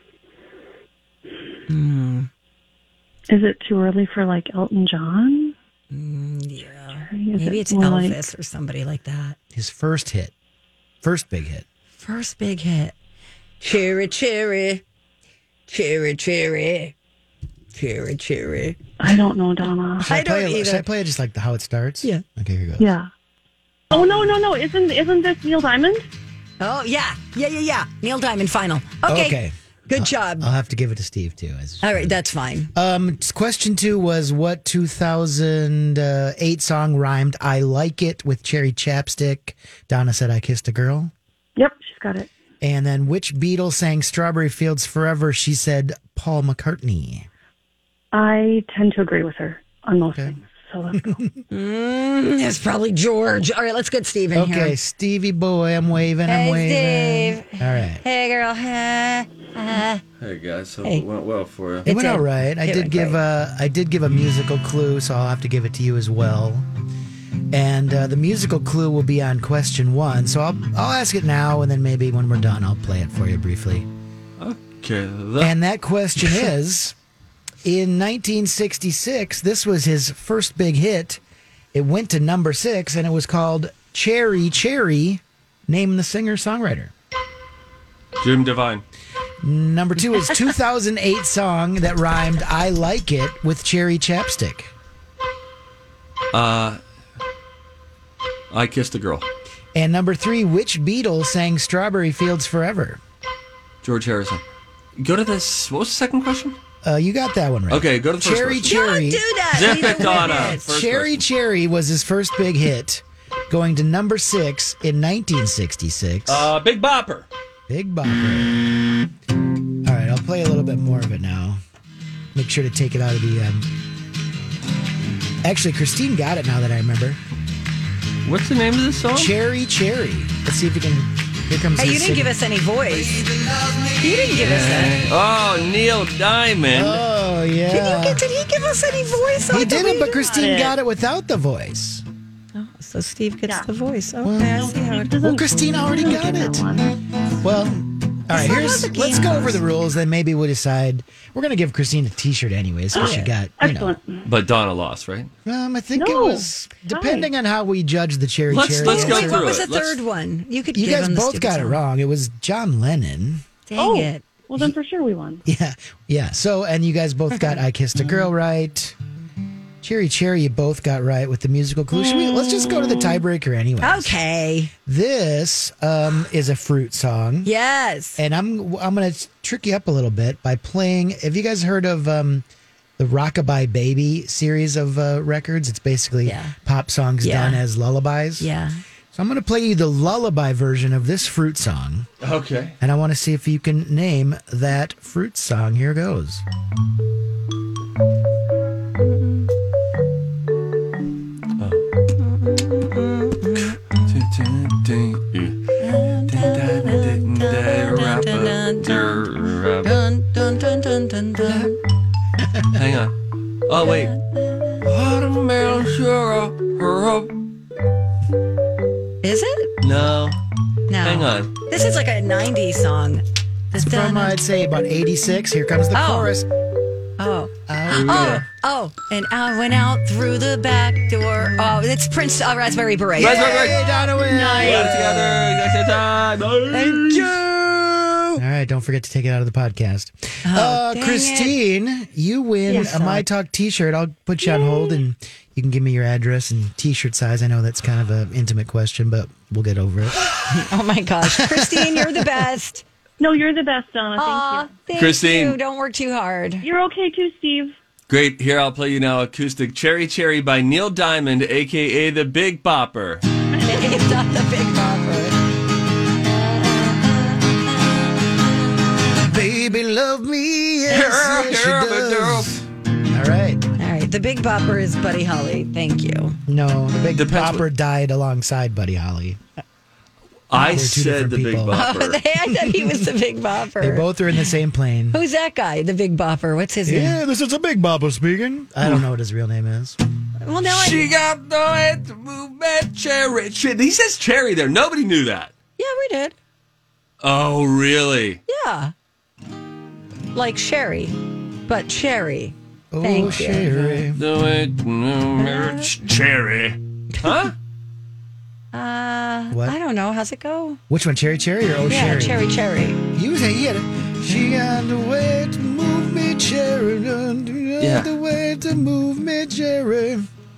Speaker 8: Is it too early for like Elton John?
Speaker 1: Yeah.
Speaker 8: Is
Speaker 1: Maybe
Speaker 8: it
Speaker 1: it's
Speaker 8: more
Speaker 1: Elvis
Speaker 8: like-
Speaker 1: or somebody like that.
Speaker 3: His first hit. First big hit.
Speaker 1: First big hit. Cherry, cherry, cherry, cherry, cherry, cherry.
Speaker 8: I don't know, Donna.
Speaker 3: Should
Speaker 1: I
Speaker 3: play
Speaker 1: don't
Speaker 3: it, Should I
Speaker 1: either.
Speaker 3: play it just like the, how it starts?
Speaker 1: Yeah.
Speaker 3: Okay, here goes.
Speaker 8: Yeah. Oh no, no, no! Isn't isn't this Neil Diamond?
Speaker 1: Oh, yeah. Yeah, yeah, yeah. Neil Diamond, final. Okay.
Speaker 3: Okay.
Speaker 1: Good job.
Speaker 3: I'll have to give it to Steve, too. As
Speaker 1: All right, that's fine.
Speaker 3: Um, question two was what two thousand eight song rhymed I Like It with Cherry Chapstick? Donna said I Kissed a Girl.
Speaker 8: Yep, she's got it.
Speaker 3: And then which Beatle sang Strawberry Fields Forever? She said Paul McCartney.
Speaker 8: I tend to agree with her on most things. So let's go.
Speaker 1: Mm, it's probably George. All right, let's get Steve in
Speaker 3: Okay,
Speaker 1: here.
Speaker 3: Stevie boy, I'm waving, I'm
Speaker 1: Hey,
Speaker 3: waving.
Speaker 1: Steve.
Speaker 3: All right.
Speaker 1: Hey, girl. Hey. Uh,
Speaker 2: Hey guys, hope
Speaker 1: Hey.
Speaker 2: it went well for you.
Speaker 3: It
Speaker 1: It
Speaker 3: went
Speaker 1: did.
Speaker 3: all right. I
Speaker 1: It
Speaker 3: did
Speaker 1: went
Speaker 3: give
Speaker 1: great.
Speaker 3: a I did give a musical clue, so I'll have to give it to you as well. And uh, the musical clue will be on question one. So I'll I'll ask it now, and then maybe when we're done, I'll play it for you briefly.
Speaker 2: Okay, the-
Speaker 3: And that question is: in nineteen sixty-six, this was his first big hit. It went to number six, and it was called "Cherry Cherry." Name the singer-songwriter.
Speaker 2: Jim Devine.
Speaker 3: Number two is two thousand eight song that rhymed "I Like It" with Cherry Chapstick.
Speaker 2: Uh, I Kissed a Girl.
Speaker 3: And number three, which Beatle sang "Strawberry Fields Forever"?
Speaker 2: George Harrison. Go to this. What was the second question?
Speaker 3: Uh, you got that one right.
Speaker 2: Okay, go to the first
Speaker 3: Cherry
Speaker 2: question.
Speaker 1: don't
Speaker 3: Cherry.
Speaker 1: do that.
Speaker 2: Zip
Speaker 1: We don't
Speaker 2: it, Donna.
Speaker 1: win it.
Speaker 2: First
Speaker 3: Cherry
Speaker 2: question.
Speaker 3: Cherry was his first big hit, going to number six in nineteen sixty-six.
Speaker 2: Uh, Big Bopper.
Speaker 3: Big bopper. All right, I'll play a little bit more of it now. Make sure to take it out of the. Um... Actually, Christine got it now that I remember.
Speaker 2: What's the name of this song?
Speaker 3: Cherry Cherry. Let's see if we can. Here comes.
Speaker 1: Hey,
Speaker 3: his
Speaker 1: you didn't
Speaker 3: singing.
Speaker 1: give us any voice. You didn't give us that.
Speaker 2: Oh, Neil Diamond.
Speaker 3: Oh yeah.
Speaker 1: Did, you get, did he give us any voice?
Speaker 3: He
Speaker 1: on
Speaker 3: didn't,
Speaker 1: the
Speaker 3: but
Speaker 1: radio?
Speaker 3: Christine
Speaker 8: it.
Speaker 3: got it without the voice.
Speaker 1: Oh, so Steve gets
Speaker 8: Yeah.
Speaker 1: the voice. Okay, I see how it
Speaker 3: Well, Christine already got it. Well, all right.
Speaker 1: not how
Speaker 3: Here's
Speaker 1: the game
Speaker 3: let's go over
Speaker 1: goes.
Speaker 3: the rules. Then maybe we'll decide. We're gonna give Christine a T-shirt anyways because she got. You know,
Speaker 8: Excellent.
Speaker 2: But Donna lost, right?
Speaker 3: um, I think it
Speaker 8: No.
Speaker 3: was depending on how we judge the cherry
Speaker 2: Let's-
Speaker 3: cherry.
Speaker 2: let's go
Speaker 1: Wait,
Speaker 3: answer.
Speaker 1: what
Speaker 2: through
Speaker 1: was
Speaker 2: it.
Speaker 1: the
Speaker 2: Let's-
Speaker 1: third one? You could
Speaker 3: You
Speaker 1: give
Speaker 3: guys
Speaker 1: him the
Speaker 3: both
Speaker 1: stupid
Speaker 3: got it
Speaker 1: song.
Speaker 3: wrong. It was John Lennon.
Speaker 1: Dang
Speaker 8: Oh,
Speaker 1: it.
Speaker 8: well then for sure we won.
Speaker 3: Yeah, yeah. So, and you guys both got "I Kissed a Girl" right. Cherry Cherry, you both got right with the musical clue. Should we, let's just go to the tiebreaker anyway.
Speaker 1: Okay.
Speaker 3: This um, is a fruit song.
Speaker 1: Yes.
Speaker 3: And I'm I'm gonna trick you up a little bit by playing. Have you guys heard of um, the Rockabye Baby series of uh, records? It's basically
Speaker 1: Yeah.
Speaker 3: pop songs
Speaker 1: Yeah.
Speaker 3: done as lullabies.
Speaker 1: Yeah.
Speaker 3: So I'm gonna play you the lullaby version of this fruit song,
Speaker 2: Okay.
Speaker 3: and I want to see if you can name that fruit song. Here goes.
Speaker 1: Dun, dun, dun, dun, dun, dun.
Speaker 2: Hang on. Oh, wait. Watermelon sugar.
Speaker 1: Is it?
Speaker 2: No.
Speaker 1: No.
Speaker 2: Hang on.
Speaker 1: This is like a nineties song.
Speaker 3: From I'd say about eighty-six. Here comes the
Speaker 1: Oh.
Speaker 3: chorus.
Speaker 1: Oh.
Speaker 3: Out.
Speaker 1: Oh, oh, and I went out through the back door. Oh, it's Prince uh, Raspberry Beret.
Speaker 2: Raspberry Beret.
Speaker 3: Hey, Donna wins.
Speaker 2: Got it together. Next time.
Speaker 1: Thank you.
Speaker 3: All right, don't forget to take it out of the podcast. uh,
Speaker 1: Oh, dang
Speaker 3: Christine, you win
Speaker 1: Yes,
Speaker 3: a My
Speaker 1: uh,
Speaker 3: Talk T-shirt. I'll put you on hold, and you can give me your address and T-shirt size. I know that's kind of an intimate question, but we'll get over it.
Speaker 1: Oh my gosh, Christine, you're the best.
Speaker 8: No, you're the best, Donna. Thank
Speaker 1: Aw, thank
Speaker 2: Christine.
Speaker 1: you. Don't work too hard.
Speaker 8: you. You're okay too, Steve.
Speaker 2: Great. Here, I'll play you now acoustic Cherry Cherry by Neil Diamond, a k a. the Big Bopper.
Speaker 1: It's not the Big Bopper.
Speaker 3: Baby, love me. Yes, yes, she does. All right.
Speaker 1: All right, the Big Bopper is Buddy Holly. Thank you.
Speaker 3: No, the Big
Speaker 2: Depends
Speaker 3: Bopper died alongside Buddy Holly.
Speaker 2: I
Speaker 3: They're two
Speaker 2: said
Speaker 3: different
Speaker 2: the Big
Speaker 3: people.
Speaker 2: Bopper.
Speaker 1: I thought he was the Big Bopper.
Speaker 3: They both are in the same plane.
Speaker 1: Who's that guy? The Big Bopper. What's his name?
Speaker 3: Yeah, this is a Big Bopper speaking. I don't know what his real name is.
Speaker 1: Well, now
Speaker 2: She
Speaker 1: I.
Speaker 2: got the head to move that cherry. Shit, he says cherry there. Nobody knew that.
Speaker 1: Yeah, we did.
Speaker 2: Oh, really?
Speaker 1: Yeah. Like Sherry, but cherry.
Speaker 3: Oh,
Speaker 1: Thank you.
Speaker 3: Sherry.
Speaker 2: The way to move cherry. Huh?
Speaker 1: Uh,
Speaker 3: What?
Speaker 1: I don't know. How's it go?
Speaker 3: Which one, Cherry Cherry or Oh
Speaker 1: yeah,
Speaker 3: Sherry?
Speaker 1: cherry, cherry.
Speaker 3: You say he had it. She got the way to move me, Cherry. Yeah.
Speaker 2: Yeah.
Speaker 3: The way to move me, Cherry.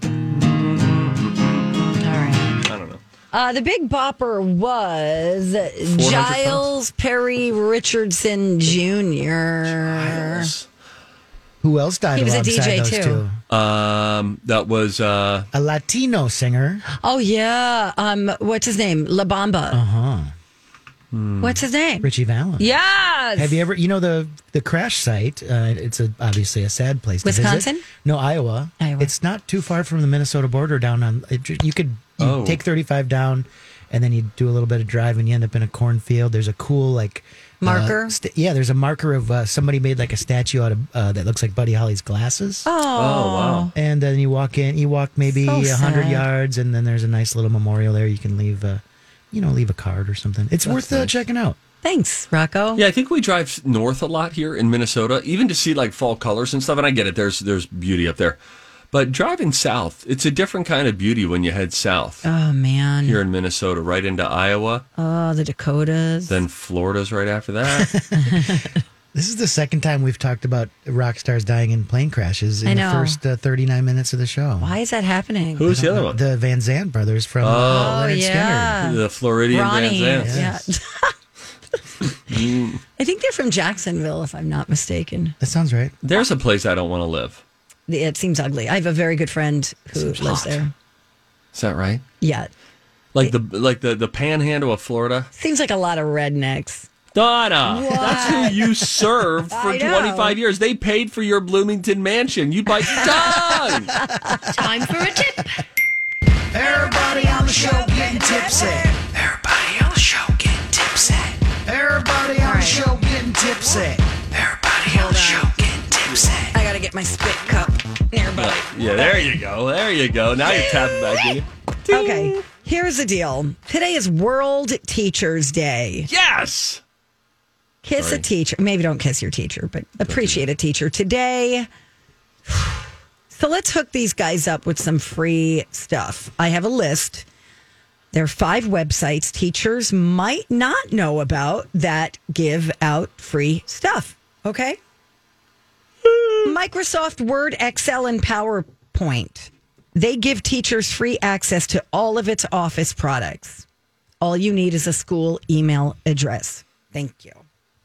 Speaker 1: All right.
Speaker 2: I don't know.
Speaker 1: Uh, the Big Bopper was Giles Perry Richardson Junior
Speaker 3: Who else died
Speaker 1: He was a
Speaker 3: alongside
Speaker 1: D J
Speaker 3: those
Speaker 1: too.
Speaker 3: two?
Speaker 2: Um, that was uh,
Speaker 3: A Latino singer.
Speaker 1: Oh yeah. Um, what's his name? La Bamba.
Speaker 3: Uh huh.
Speaker 1: What's his name?
Speaker 3: Richie Valens.
Speaker 1: Yes.
Speaker 3: Have you ever, you know, the the crash site? Uh, it's a, obviously a sad place to
Speaker 1: Wisconsin?
Speaker 3: visit. No, Iowa.
Speaker 1: Iowa.
Speaker 3: It's not too far from the Minnesota border. Down on, it, you could you
Speaker 2: Oh.
Speaker 3: take thirty-five down, and then you do a little bit of drive, and you end up in a cornfield. There's a cool like uh,
Speaker 1: Marker?
Speaker 3: st- yeah, there's a marker of uh, somebody made like a statue out of uh, that looks like Buddy Holly's glasses.
Speaker 1: Oh.
Speaker 2: oh wow.
Speaker 3: And then you walk in, you walk maybe
Speaker 1: So
Speaker 3: a hundred
Speaker 1: sad.
Speaker 3: yards, and then there's a nice little memorial there. You can leave, uh, you know, leave a card or something. It's worth uh,
Speaker 2: nice.
Speaker 3: checking out.
Speaker 1: Thanks, Rocco.
Speaker 2: Yeah, I think we drive north a lot here in Minnesota, even to see like fall colors and stuff. And I get it. There's there's beauty up there, but driving south, it's a different kind of beauty when you head south
Speaker 1: Oh man.
Speaker 2: here in Minnesota, right into Iowa.
Speaker 1: Oh, the Dakotas.
Speaker 2: Then Florida's right after that.
Speaker 3: This is the second time we've talked about rock stars dying in plane crashes in
Speaker 1: I
Speaker 3: the
Speaker 1: know.
Speaker 3: first uh, thirty-nine minutes of the show.
Speaker 1: Why is that happening?
Speaker 2: Who's the other one?
Speaker 3: The Van Zandt brothers from uh,
Speaker 1: Oh
Speaker 3: Leonard
Speaker 1: yeah.
Speaker 2: The Floridian
Speaker 1: Ronnie.
Speaker 2: Van Zants.
Speaker 1: Yeah. I think they're from Jacksonville, if I'm not mistaken.
Speaker 3: Skinner. That sounds right.
Speaker 2: There's a place I don't want to live.
Speaker 1: It seems ugly. I have a very good friend who
Speaker 2: Seems
Speaker 1: lives
Speaker 2: hot.
Speaker 1: there.
Speaker 2: Is that right?
Speaker 1: Yeah.
Speaker 2: Like the like the, the panhandle of Florida?
Speaker 1: Seems like a lot of rednecks.
Speaker 2: Donna, that's who you served for
Speaker 1: I know.
Speaker 2: twenty-five years. They paid for your Bloomington mansion. You bite tongue.
Speaker 5: Time for a tip.
Speaker 3: Everybody on the show getting tipsy. Everybody on the show getting tipsy. Everybody on the show getting tipsy. Everybody on the show getting tipsy.
Speaker 1: I gotta get my spit cup nearby.
Speaker 2: Yeah, there you go. There you go. Now you're tapping back in.
Speaker 1: Okay, here's the deal. Today is World Teachers Day.
Speaker 2: Yes.
Speaker 1: Kiss
Speaker 2: Sorry.
Speaker 1: a teacher. Maybe don't kiss your teacher, but appreciate a teacher today. So let's hook these guys up with some free stuff. I have a list. There are five websites teachers might not know about that give out free stuff. Okay? Microsoft Word, Excel, and PowerPoint. They give teachers free access to all of its Office products. All you need is a school email address. Thank you.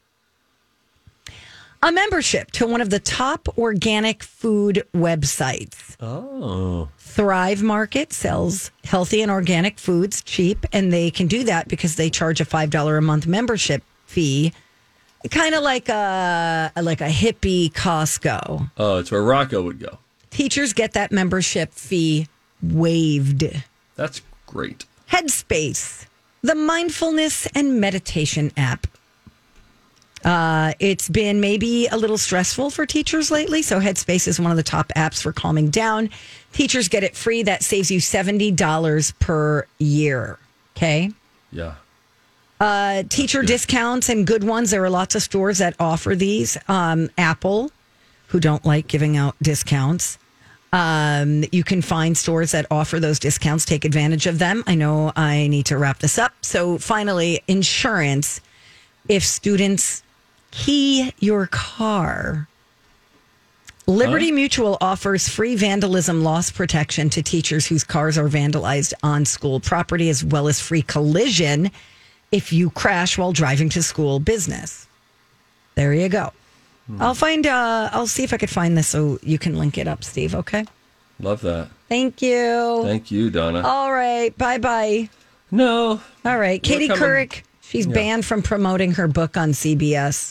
Speaker 1: A membership to one of the top organic food websites.
Speaker 2: Oh.
Speaker 1: Thrive Market sells healthy and organic foods cheap, and they can do that because they charge a five dollars a month membership fee, kind of like a like a hippie Costco.
Speaker 2: Oh, it's where Rocco would go.
Speaker 1: Teachers get that membership fee waived.
Speaker 2: That's great.
Speaker 1: Headspace, the mindfulness and meditation app. Uh, it's been maybe a little stressful for teachers lately, so Headspace is one of the top apps for calming down. Teachers get it free. That saves you seventy dollars per year. Okay.
Speaker 2: Yeah.
Speaker 1: Uh, teacher discounts and good ones. There are lots of stores that offer these. Um, Apple, who don't like giving out discounts. Um, you can find stores that offer those discounts. Take advantage of them. I know I need to wrap this up. So finally, insurance. If students key your car, Liberty Mutual offers free vandalism loss protection to teachers whose cars are vandalized on school property, as well as free collision if you crash while driving to school business. There you go. I'll find, uh, I'll see if I could find this so you can link it up, Steve. Okay.
Speaker 2: Love that.
Speaker 1: Thank you.
Speaker 2: Thank you, Donna.
Speaker 1: All right. Bye bye.
Speaker 2: No.
Speaker 1: All right.
Speaker 2: We're
Speaker 1: Katie
Speaker 2: coming-
Speaker 1: Couric, she's
Speaker 2: Yeah.
Speaker 1: banned from promoting her book on C B S.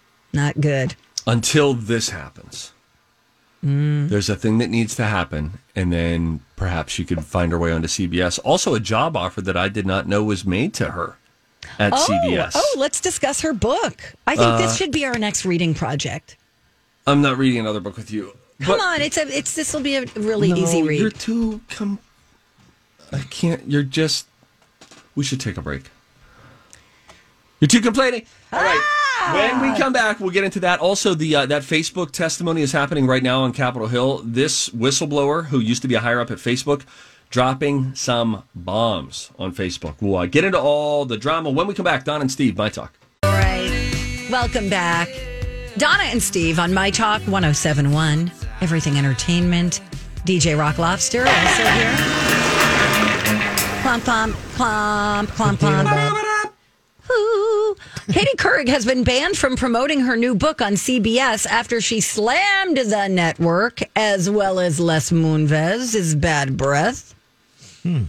Speaker 1: Not good.
Speaker 2: Until this happens. There's a thing that needs to happen, and then perhaps she could find her way onto C B S. Also, a job offer that I did not know was made to her at
Speaker 1: oh,
Speaker 2: C B S.
Speaker 1: Oh, let's discuss her book. I think uh, this should be our next reading project.
Speaker 2: I'm not reading another book with you.
Speaker 1: Come on, it's a it's this will be a really
Speaker 2: no,
Speaker 1: easy read.
Speaker 2: You're too com- I can't. You're just. We should take a break. You're too complaining. All right. Ah! When we come back, we'll get into that. Also, the uh, that Facebook testimony is happening right now on Capitol Hill. This whistleblower, who used to be a higher up at Facebook, dropping some bombs on Facebook. We'll uh, get into all the drama when we come back. Don and Steve, My Talk.
Speaker 1: All right. Welcome back. Donna and Steve on My Talk one oh seven point one. Everything Entertainment. D J Rock Lobster also here. Plump, plump, plump, plump, plump. Ooh. Katie Couric has been banned from promoting her new book on C B S after she slammed the network as well as Les Moonves' Bad Breath. Hmm.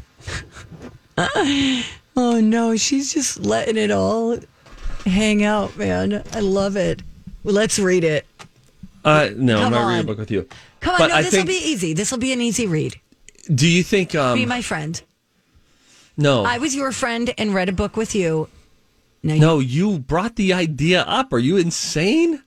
Speaker 1: Oh, no. She's just letting it all hang out, man. I love it. Let's read it.
Speaker 2: Uh, no,
Speaker 1: Come
Speaker 2: I'm not
Speaker 1: on.
Speaker 2: reading a book with you.
Speaker 1: Come on,
Speaker 2: but
Speaker 1: no, this will
Speaker 2: think,
Speaker 1: be easy. This will be an easy read.
Speaker 2: Do you think... Um,
Speaker 1: be my friend.
Speaker 2: No.
Speaker 1: I was your friend and read a book with you. No, you,
Speaker 2: no, you brought the idea up. Are you insane?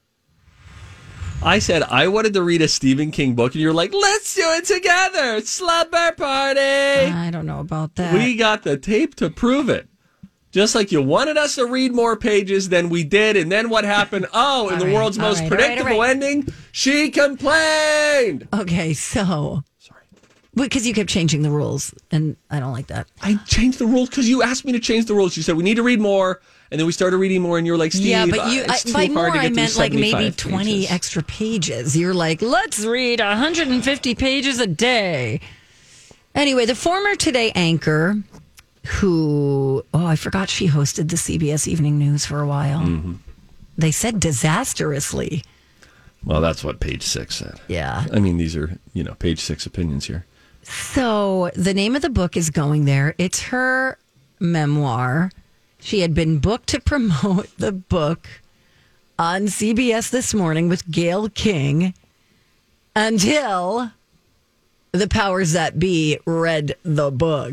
Speaker 2: I said I wanted to read a Stephen King book, and you're like, let's do it together. Slumber party.
Speaker 1: I don't know about that.
Speaker 2: We got the tape to prove it. Just like you wanted us to read more pages than we did, and then what happened? Oh, in
Speaker 1: all
Speaker 2: the
Speaker 1: right,
Speaker 2: world's most
Speaker 1: right,
Speaker 2: predictable
Speaker 1: all right, all right.
Speaker 2: ending, she complained.
Speaker 1: Okay, so...
Speaker 2: Sorry.
Speaker 1: Because you kept changing the rules, and I don't like that.
Speaker 2: I changed the rules because you asked me to change the rules. You said we need to read more, and then we started reading more, and you were like, Steve,
Speaker 1: yeah, but you,
Speaker 2: it's
Speaker 1: I,
Speaker 2: too
Speaker 1: by
Speaker 2: hard
Speaker 1: more,
Speaker 2: to get
Speaker 1: I
Speaker 2: through
Speaker 1: meant like maybe twenty
Speaker 2: pages.
Speaker 1: extra pages. You're like, let's read one hundred fifty pages a day. Anyway, the former Today anchor, who, oh, I forgot she hosted the C B S Evening News for a while. Mm-hmm. They said disastrously.
Speaker 2: Well, that's what page six said.
Speaker 1: Yeah.
Speaker 2: I mean, these are, you know, page six opinions here.
Speaker 1: So the name of the book is going there. It's her memoir. She had been booked to promote the book on C B S This Morning with Gayle King until the powers that be read the book.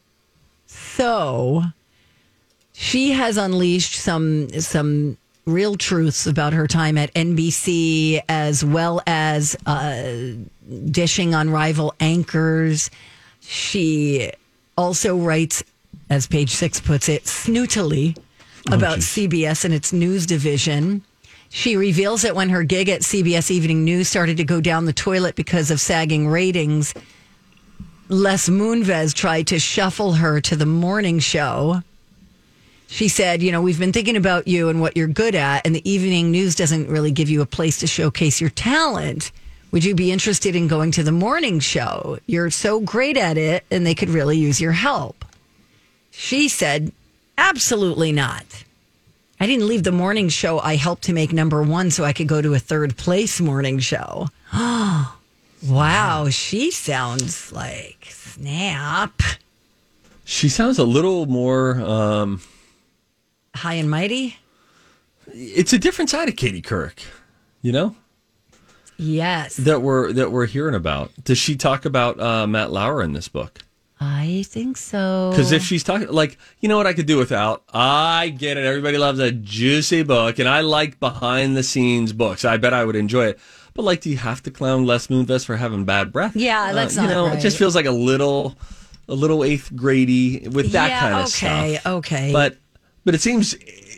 Speaker 1: So she has unleashed some some real truths about her time at N B C, as well as uh, dishing on rival anchors. She also writes, as page six puts it, snootily about oh, C B S and its news division. She reveals that when her gig at C B S Evening News started to go down the toilet because of sagging ratings, Les Moonves tried to shuffle her to the morning show. She said, you know, we've been thinking about you and what you're good at, and the Evening News doesn't really give you a place to showcase your talent. Would you be interested in going to the morning show? You're so great at it, and they could really use your help. She said, absolutely not. I didn't leave the morning show. I helped to make number one so I could go to a third place morning show. Oh, wow. She sounds like snap.
Speaker 2: She sounds a little more... Um,
Speaker 1: high and mighty?
Speaker 2: It's a different side of Katie Couric, you know?
Speaker 1: Yes.
Speaker 2: That we're, that we're hearing about. Does she talk about uh, Matt Lauer in this book?
Speaker 1: I think so.
Speaker 2: Because if she's talking, like, you know what I could do without? I get it. Everybody loves a juicy book, and I like behind-the-scenes books. I bet I would enjoy it. But, like, do you have to clown Les Moonves for having bad breath?
Speaker 1: Yeah, that's
Speaker 2: uh,
Speaker 1: not
Speaker 2: You know,
Speaker 1: right.
Speaker 2: It just feels like a little, a little eighth gradey with that
Speaker 1: yeah,
Speaker 2: kind of
Speaker 1: okay,
Speaker 2: stuff.
Speaker 1: okay.
Speaker 2: But, but it seems,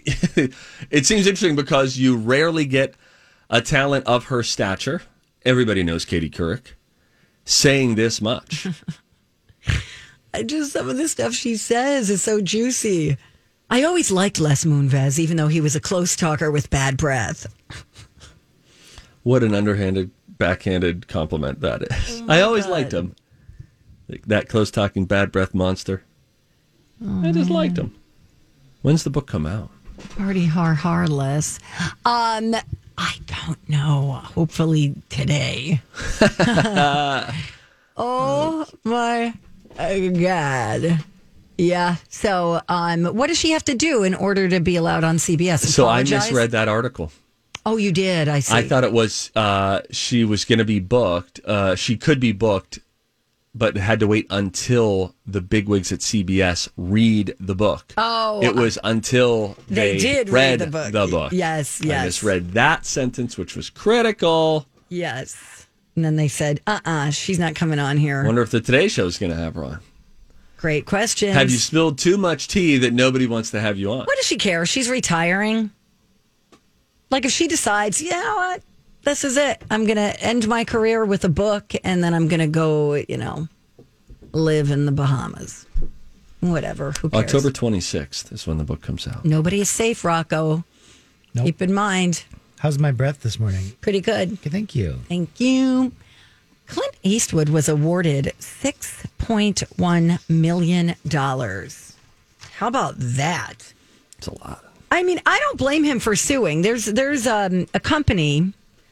Speaker 2: it seems interesting because you rarely get a talent of her stature. Everybody knows Katie Couric saying this much.
Speaker 1: I just, some of the stuff she says is so juicy. I always liked Les Moonves, even though he was a close talker with bad breath.
Speaker 2: What an underhanded, backhanded compliment that is.
Speaker 1: Oh
Speaker 2: I always
Speaker 1: God.
Speaker 2: liked him. Like that close talking, bad breath monster.
Speaker 1: Oh,
Speaker 2: I just
Speaker 1: man.
Speaker 2: liked him. When's the book come out?
Speaker 1: Party har har, Les. Um, I don't know. Hopefully today. Oh my God. Yeah. So, um, what does she have to do in order to be allowed on C B S?
Speaker 2: So I
Speaker 1: Apologize?
Speaker 2: misread that article.
Speaker 1: Oh, you did. I see.
Speaker 2: I thought it was uh, she was going to be booked. Uh, she could be booked, but had to wait until the bigwigs at C B S read the book.
Speaker 1: Oh,
Speaker 2: it was until
Speaker 1: they,
Speaker 2: they
Speaker 1: did
Speaker 2: read
Speaker 1: read the book.
Speaker 2: The book.
Speaker 1: Yes, yes.
Speaker 2: I misread that sentence, which was critical.
Speaker 1: Yes. And then they said, uh-uh, she's not coming on here.
Speaker 2: Wonder if the Today Show is going to have her on.
Speaker 1: Great question.
Speaker 2: Have you spilled too much tea that nobody wants to have you on?
Speaker 1: What does she care? She's retiring. Like if she decides, you know what, this is it. I'm going to end my career with a book and then I'm going to go, you know, live in the Bahamas. Whatever. Who cares?
Speaker 2: October twenty-sixth is when the book comes out.
Speaker 1: Nobody is safe, Rocco.
Speaker 3: Nope.
Speaker 1: Keep in mind.
Speaker 3: How's my breath this morning?
Speaker 1: Pretty good.
Speaker 3: Okay, thank you.
Speaker 1: Thank you. Clint Eastwood was awarded six point one million dollars. How about that?
Speaker 2: It's a lot.
Speaker 1: I mean, I don't blame him for suing. There's there's um, a company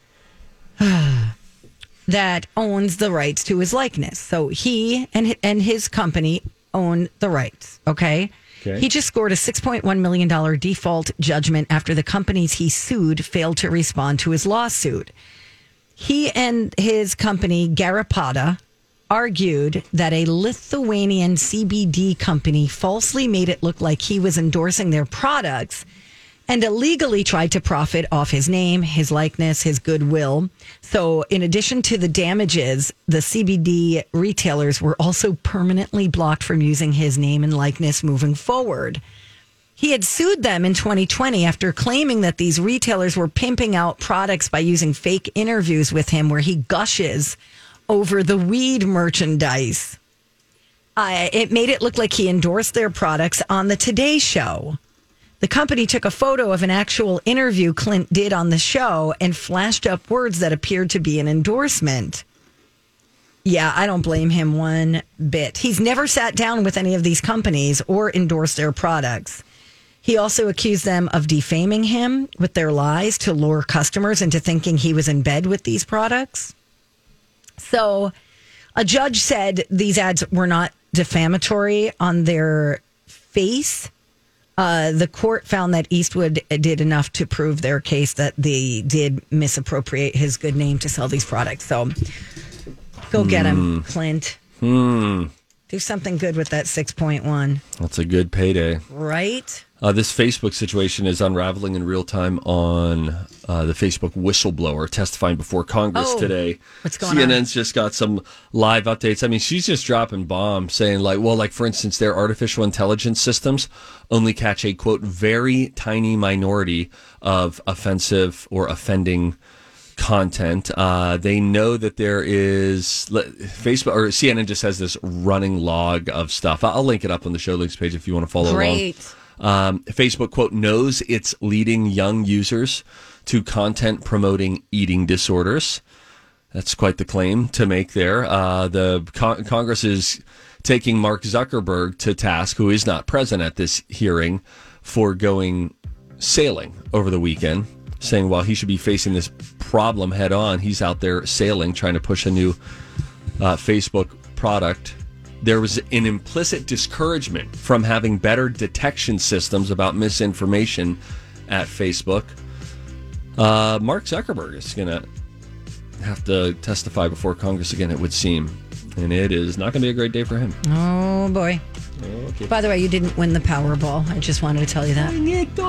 Speaker 1: that owns the rights to his likeness. So he and and his company own the rights, okay?
Speaker 2: Okay.
Speaker 1: He just scored a six point one million dollars default judgment after the companies he sued failed to respond to his lawsuit. He and his company, Garrapada, argued that a Lithuanian C B D company falsely made it look like he was endorsing their products and illegally tried to profit off his name, his likeness, his goodwill. So in addition to the damages, the C B D retailers were also permanently blocked from using his name and likeness moving forward. He had sued them in twenty twenty after claiming that these retailers were pimping out products by using fake interviews with him where he gushes over the weed merchandise. Uh, it made it look like he endorsed their products on the Today Show. The company took a photo of an actual interview Clint did on the show and flashed up words that appeared to be an endorsement. Yeah, I don't blame him one bit. He's never sat down with any of these companies or endorsed their products. He also accused them of defaming him with their lies to lure customers into thinking he was in bed with these products. So a judge said these ads were not defamatory on their face. Uh, the court found that Eastwood did enough to prove their case that they did misappropriate his good name to sell these products. So go get him, Clint.
Speaker 2: Hmm.
Speaker 1: Do something good with that six point one.
Speaker 2: That's a good payday.
Speaker 1: Right?
Speaker 2: Uh, this Facebook situation is unraveling in real time on uh, the Facebook whistleblower testifying before Congress
Speaker 1: Oh,
Speaker 2: today.
Speaker 1: what's going
Speaker 2: C N N's
Speaker 1: on?
Speaker 2: C N N's just got some live updates. I mean, she's just dropping bombs saying, like, well, like, for instance, their artificial intelligence systems only catch a, quote, very tiny minority of offensive or offending content. Uh, they know that there is Facebook or C N N just has this running log of stuff. I'll link it up on the show links page if you want to follow
Speaker 1: Great.
Speaker 2: along. Um, Facebook, quote, knows it's leading young users to content promoting eating disorders. That's quite the claim to make there. Uh, the con- Congress is taking Mark Zuckerberg to task, who is not present at this hearing, for going sailing over the weekend, saying while he should be facing this problem head on, he's out there sailing, trying to push a new uh, Facebook product. There was an implicit discouragement from having better detection systems about misinformation at Facebook. Uh, Mark Zuckerberg is going to have to testify before Congress again, it would seem. And it is not going to be a great day for him.
Speaker 1: Oh, boy.
Speaker 2: Okay.
Speaker 1: By the way, you didn't win the Powerball. I just wanted to tell you that.